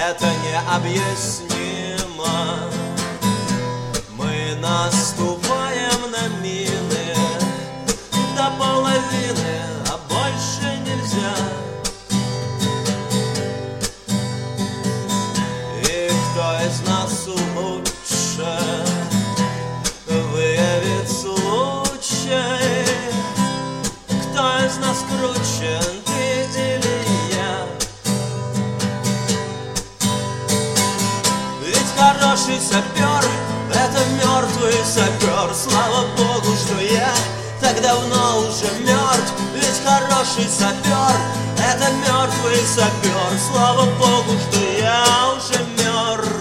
это необъяснимо. Мы наступаем на мины до половины, а больше нельзя. И кто из нас лучше выявит случай? Кто из нас круче, ты или я? Ведь хороший сапер — это мертвый сапер. Слава Богу, что я так давно уже мертв. Ведь хороший сапер — это мертвый сапер. Слава Богу, что я уже мертв.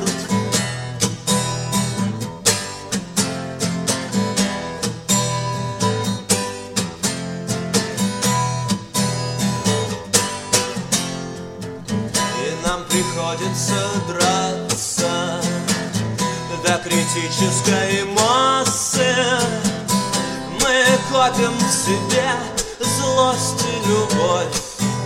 Приходится драться до критической массы. Мы копим в себе злость и любовь,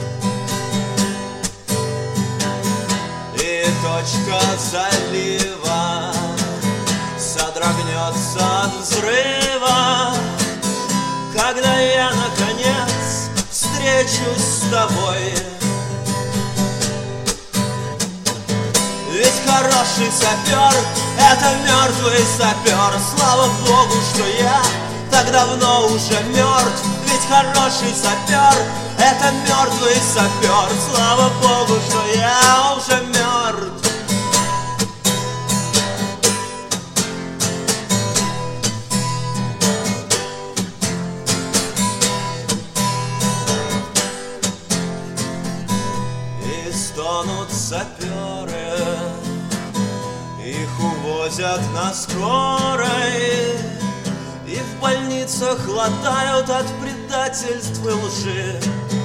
и точка залива содрогнется от взрыва, когда я наконец встречусь с тобой. Ведь хороший сапер — это мертвый сапер. Слава Богу, что я так давно уже мертв. Ведь хороший сапер — это мертвый сапер. Слава Богу, что я уже мертв. И стонут саперы, их увозят на скорой, и в больницах хватают от предательств и лжи.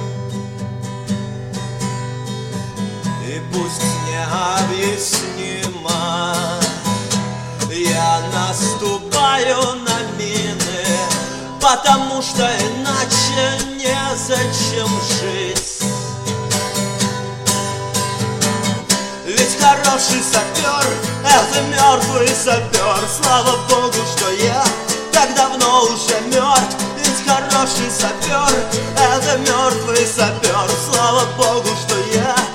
И пусть необъяснимо я наступаю на мины, потому что иначе незачем жить. Ведь хороший сапер — это мертвый сапер. Слава Богу, что я так давно уже мертв. Ведь хороший сапер — это мертвый сапер. Слава Богу, что я